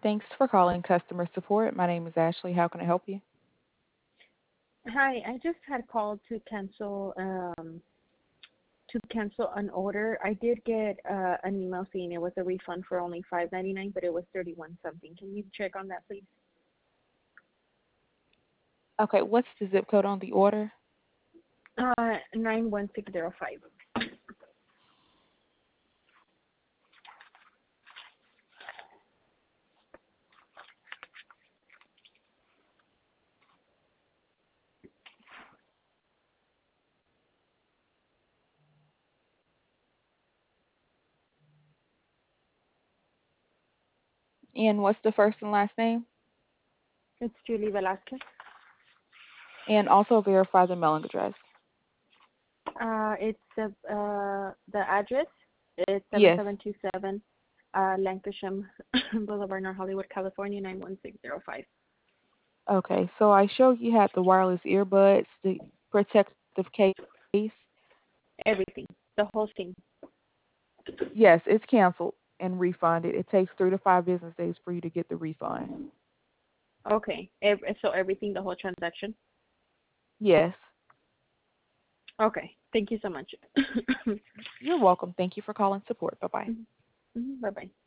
Thanks for calling customer support. My name is Ashley. How can I help you? Hi, I just had called to cancel an order. I did get an email saying it was a refund for only $5.99, but it was 31 something. Can you check on that, please? Okay, what's the zip code on the order? 91605. And what's the first and last name? It's Julie Velasquez. And also verify the mailing address. It's the address. It's Yes. 7727 Lancashire Boulevard, North Hollywood, California 91605. Okay, so I show you had the wireless earbuds, the protective case. Everything, the whole thing. Yes, it's canceled and refunded. It takes 3 to 5 business days for you to get the refund. Okay, so everything, the whole transaction. Yes. Okay, thank you so much. You're welcome. Thank you for calling support. Bye bye. Bye bye.